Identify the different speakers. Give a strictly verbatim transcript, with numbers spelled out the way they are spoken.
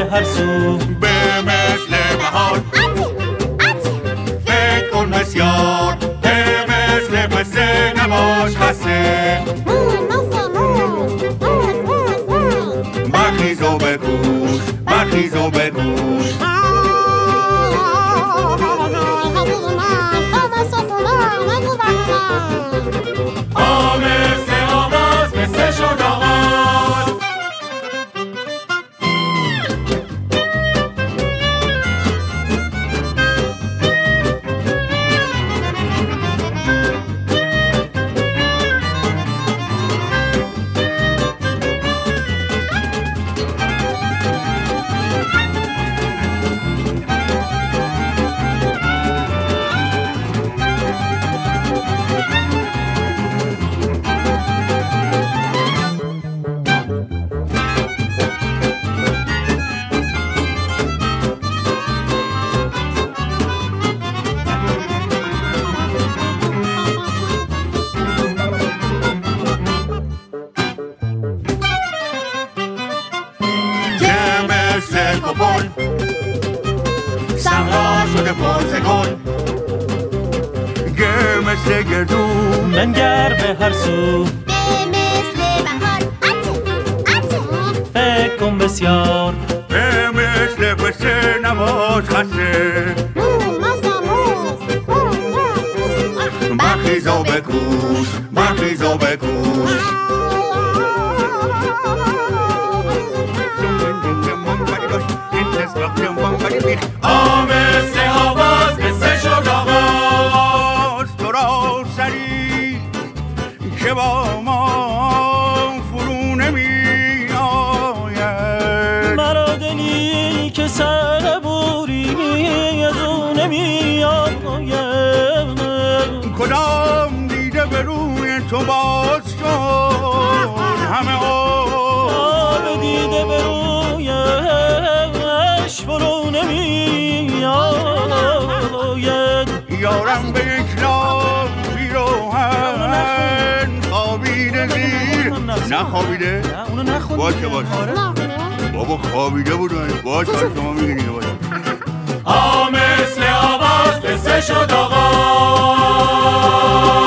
Speaker 1: به هر سو،
Speaker 2: به مثل بهار فکر کن بسیار، به مثل پسته نباش خسته. برخیز و بکوش، برخیز و بکوش. آمسته آواز مثل شد آغاز. مثل گردو
Speaker 1: منگر به هر سو،
Speaker 3: به مثل بهار
Speaker 1: فکر کن بسیار،
Speaker 2: به مثل پسته نباش خسته. برخیز و بکوش، برخیز و بکوش. آمسته آواز مثل شد آغاز. تو را سری که با ما فرو نمی آید،
Speaker 1: مرا دلی که سربوری از او نمی آید.
Speaker 2: کدام دیده به روی تو باز شد، همه
Speaker 1: آب دیده به رویش فرو نمی آید.
Speaker 2: یارم به یک لاب بیروهن خوابیده زیر. نخوابیده؟
Speaker 1: نه اونو نخوابیده.
Speaker 2: باشه باشه بابا خوابیده بود. باشه شما میگنید باشه. آمسته آواز قصه شد آغاز.